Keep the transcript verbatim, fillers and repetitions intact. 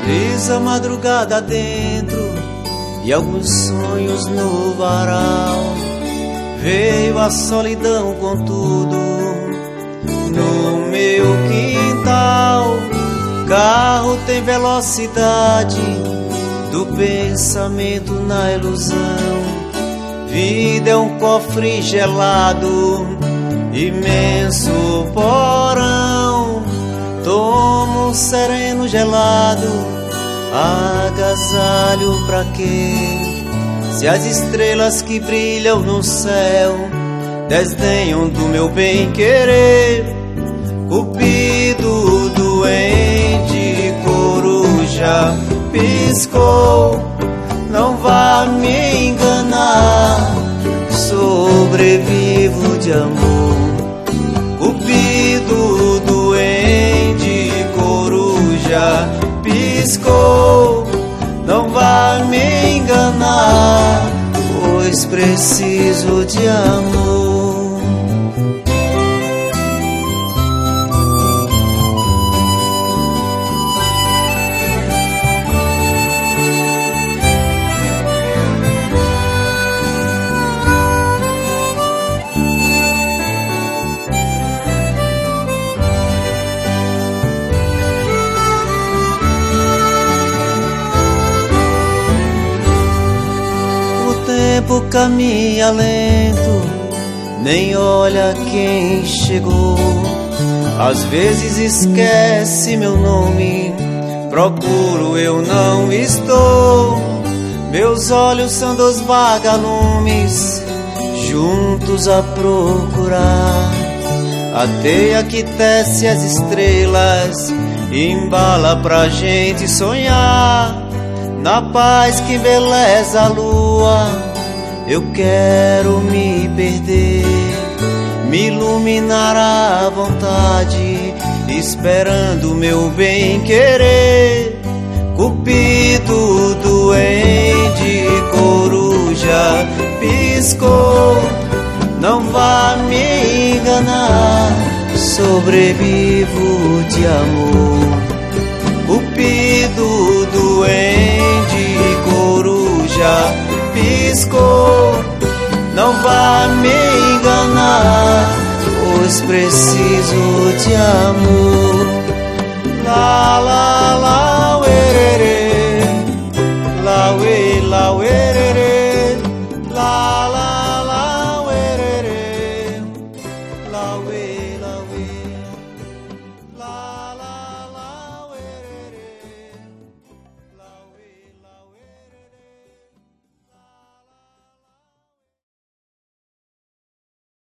Brisa madrugada dentro e alguns sonhos no varal. Veio a solidão com tudo no meu quintal. Carro tem velocidade do pensamento na ilusão. Vida é um cofre gelado, imenso porão. Tomo um sereno gelado, agasalho pra quê? Se as estrelas que brilham no céu desdenham do meu bem-querer. Cupido doente, coruja piscou. Não vá me enganar, sobrevivo de amor. Cupido doente, coruja piscou. Não vá me enganar, pois preciso de amor. O tempo caminha lento, nem olha quem chegou. Às vezes esquece meu nome, procuro eu não estou. Meus olhos são dois vagalumes, juntos a procurar. A teia que tece as estrelas embala pra gente sonhar. Na paz que embeleza a lua, eu quero me perder, me iluminar à vontade, esperando meu bem-querer. Cupido doente, coruja piscou. Não vá me enganar, sobrevivo de amor. Cupido doente, coruja piscou. Não vá me enganar, pois preciso de amor. La la la uerere, la ue la uerere.